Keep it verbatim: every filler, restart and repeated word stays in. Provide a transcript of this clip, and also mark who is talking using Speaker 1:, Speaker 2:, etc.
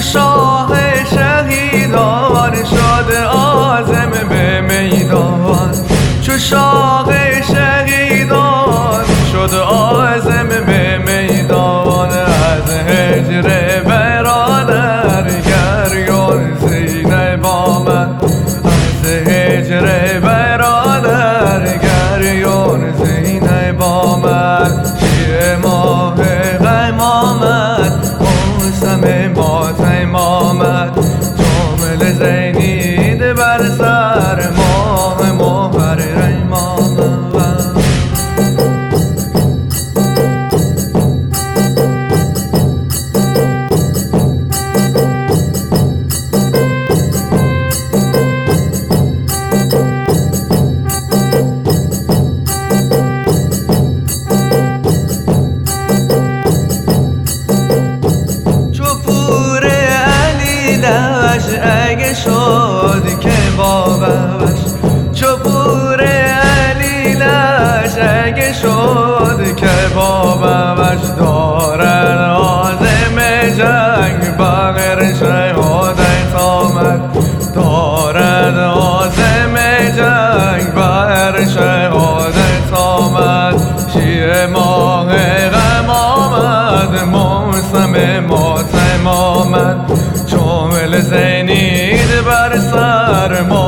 Speaker 1: شاه شهیدان شد عازم به میدان، چو شاه شهیدان شد عازم به میدان. از هجر برادر گریان زینب آمد، از هجر برادر گریان زینب آمد. شیه ماه غم آمد، موسم ماتم آمد. جامل زینید بر سر ماه محرم آمد. اگه شد که بابش، چو پور علیلش اگه شد که بابش. دارد عازم جنگ بغیر شهادت آمد، دارد عازم جنگ بغیر شهادت آمد. شیه ماه غم آمد، موسم ماتم آمد. جامل زینید بر سر